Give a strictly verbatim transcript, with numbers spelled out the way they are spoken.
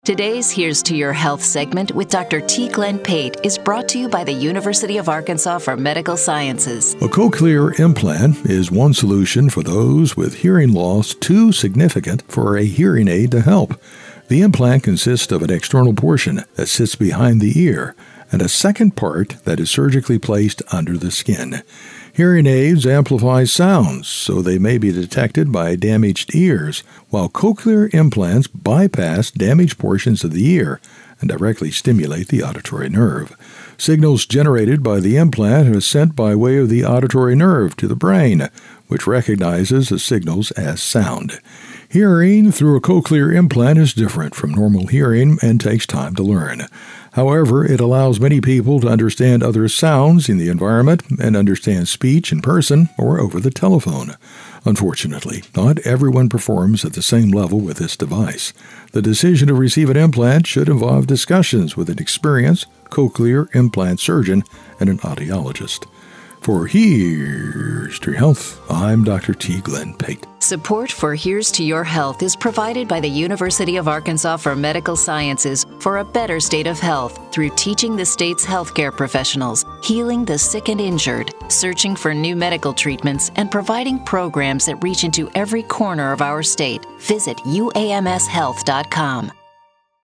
Today's Here's to Your Health segment with Doctor T. Glenn Pate is brought to you by the University of Arkansas for Medical Sciences. A cochlear implant is one solution for those with hearing loss too significant for a hearing aid to help. The implant consists of an external portion that sits behind the ear and a second part that is surgically placed under the skin. Hearing aids amplify sounds, so they may be detected by damaged ears, while cochlear implants bypass damaged portions of the ear and directly stimulate the auditory nerve. Signals generated by the implant are sent by way of the auditory nerve to the brain, which recognizes the signals as sound. Hearing through a cochlear implant is different from normal hearing and takes time to learn. However, it allows many people to understand other sounds in the environment and understand speech in person or over the telephone. Unfortunately, not everyone performs at the same level with this device. The decision to receive an implant should involve discussions with an experienced cochlear implant surgeon and an audiologist. For Here's to Your Health, I'm Doctor T. Glenn Pate. Support for Here's to Your Health is provided by the University of Arkansas for Medical Sciences for a better state of health through teaching the state's healthcare professionals, healing the sick and injured, searching for new medical treatments, and providing programs that reach into every corner of our state. Visit U A M S health dot com.